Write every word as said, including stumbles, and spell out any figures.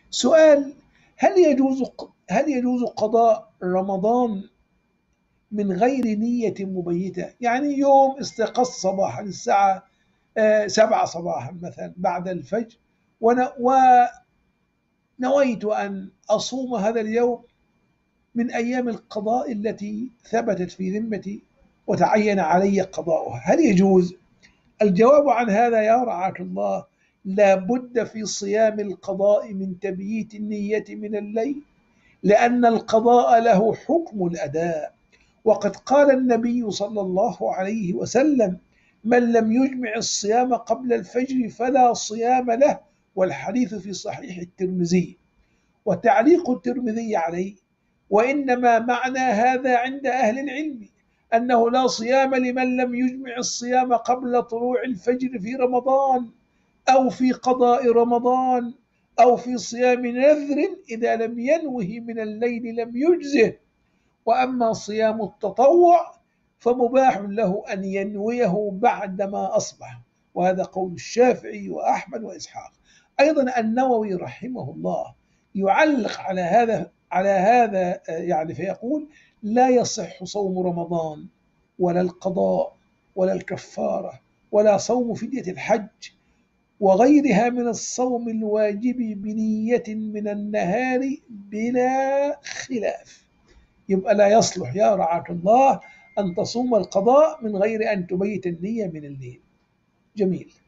سؤال: هل يجوز هل يجوز قضاء رمضان من غير نية مبيتة؟ يعني يوم استيقظت صباحا الساعة آه، سبعة صباحا مثلا بعد الفجر، ونويت أن أصوم هذا اليوم من أيام القضاء التي ثبتت في ذمتي وتعين علي قضاؤها، هل يجوز؟ الجواب عن هذا يا رعاة الله: لا بد في صيام القضاء من تبييت النية من الليل، لأن القضاء له حكم الأداء. وقد قال النبي صلى الله عليه وسلم: من لم يجمع الصيام قبل الفجر فلا صيام له، والحديث في صحيح الترمذي. وتعليق الترمذي عليه: وإنما معنى هذا عند أهل العلم أنه لا صيام لمن لم يجمع الصيام قبل طلوع الفجر في رمضان، أو في قضاء رمضان، أو في صيام نذر إذا لم ينوه من الليل لم يجزه. وأما صيام التطوع فمباح له أن ينويه بعدما أصبح، وهذا قول الشافعي وأحمد وإسحاق. أيضا النووي رحمه الله يعلق على هذا على هذا يعني فيقول: لا يصح صوم رمضان ولا القضاء ولا الكفارة ولا صوم فدية الحج وغيرها من الصوم الواجب بنية من النهار بلا خلاف. يبقى لا يصلح يا رعاة الله أن تصوم القضاء من غير أن تبيت النية من الليل. جميل.